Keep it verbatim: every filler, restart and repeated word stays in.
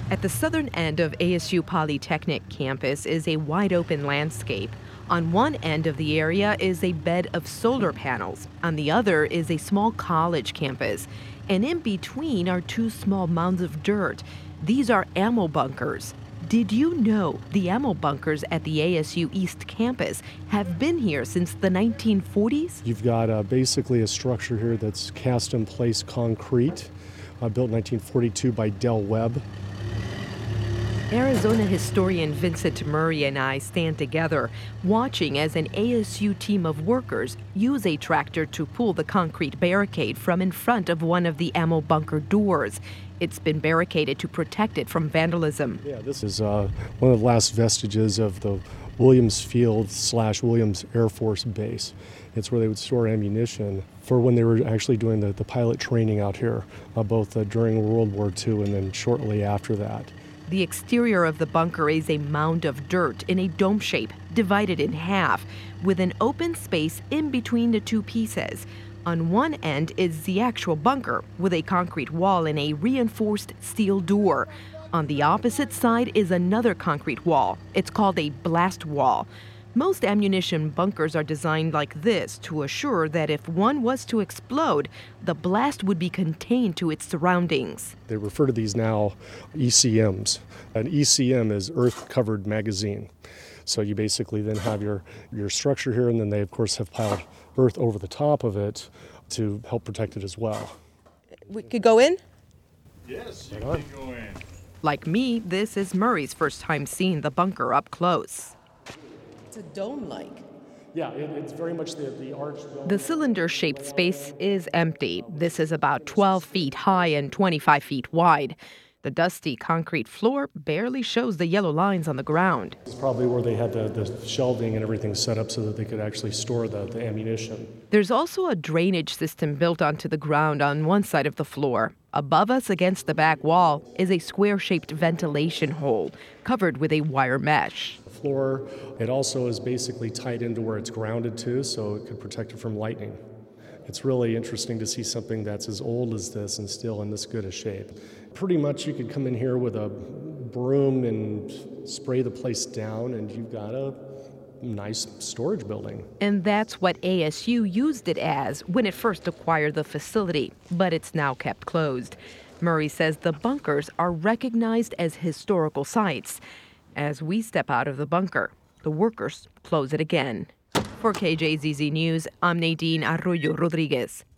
At the southern end of A S U Polytechnic campus is a wide-open landscape. On one end of the area is a bed of solar panels. On the other is a small college campus. And in between are two small mounds of dirt. These are ammo bunkers. Did you know the ammo bunkers at the A S U East campus have been here since the nineteen forties? You've got uh, basically a structure here that's cast-in-place concrete, uh, built in nineteen forty-two by Del Webb. Arizona historian Vincent Murray and I stand together, watching as an A S U team of workers use a tractor to pull the concrete barricade from in front of one of the ammo bunker doors. It's been barricaded to protect it from vandalism. Yeah, this is uh, one of the last vestiges of the Williams Field slash Williams Air Force Base. It's where they would store ammunition for when they were actually doing the, the pilot training out here, uh, both uh, during World War Two and then shortly after that. The exterior of the bunker is a mound of dirt in a dome shape, divided in half, with an open space in between the two pieces. On one end is the actual bunker, with a concrete wall and a reinforced steel door. On the opposite side is another concrete wall. It's called a blast wall. Most ammunition bunkers are designed like this to assure that if one was to explode, the blast would be contained to its surroundings. They refer to these now E C Ms. An E C M is earth-covered magazine. So you basically then have your, your structure here, and then they, of course, have piled earth over the top of it to help protect it as well. We could go in? Yes, you can go in. Like me, this is Murray's first time seeing the bunker up close. It's a dome-like. Yeah, it, it's very much the, the arch dome. The cylinder-shaped space is empty. This is about twelve feet high and twenty-five feet wide. The dusty concrete floor barely shows the yellow lines on the ground. It's probably where they had the, the shelving and everything set up so that they could actually store the, the ammunition. There's also a drainage system built onto the ground on one side of the floor. Above us against the back wall is a square-shaped ventilation hole covered with a wire mesh. The floor, it also is basically tied into where it's grounded to, so it could protect it from lightning. It's really interesting to see something that's as old as this and still in this good a shape. Pretty much you could come in here with a broom and spray the place down, and you've got a nice storage building. And that's what A S U used it as when it first acquired the facility, but it's now kept closed. Murray says the bunkers are recognized as historical sites. As we step out of the bunker, the workers close it again. For K J Z Z News, I'm Nadine Arroyo Rodriguez.